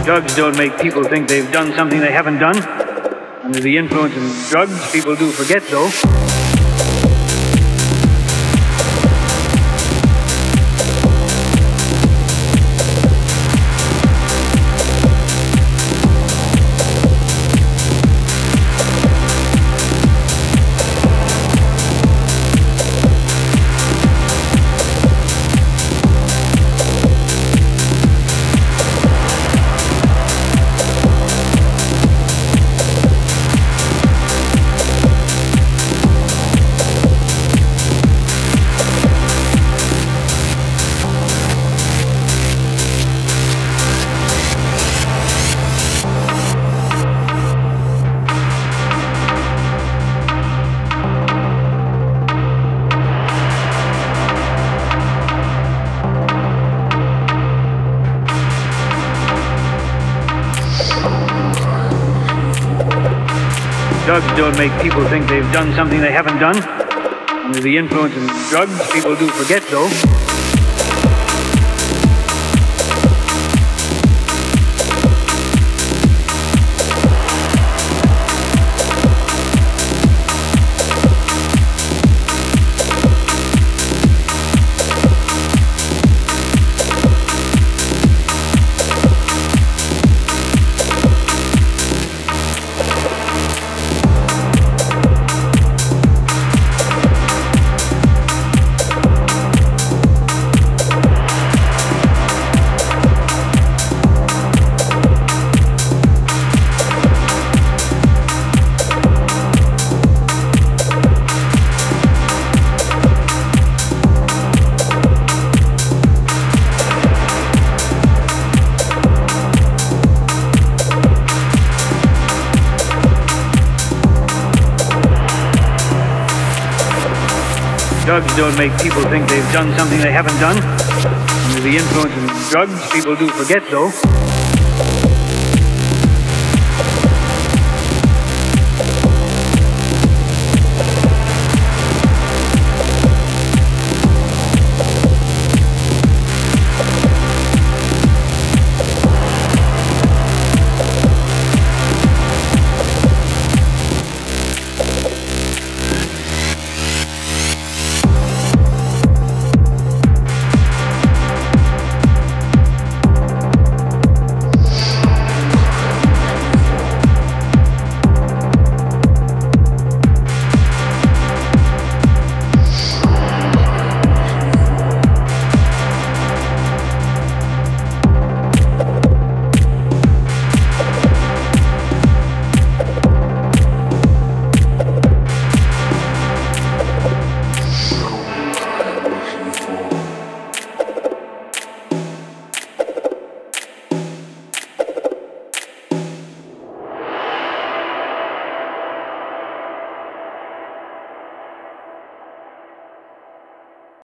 Drugs don't make people think they've done something they haven't done. Under the influence of drugs, people do forget, though. Drugs don't make people think they've done something they haven't done. Under the influence of drugs, people do forget, though. Drugs don't make people think they've done something they haven't done. Under the influence of drugs, people do forget, though.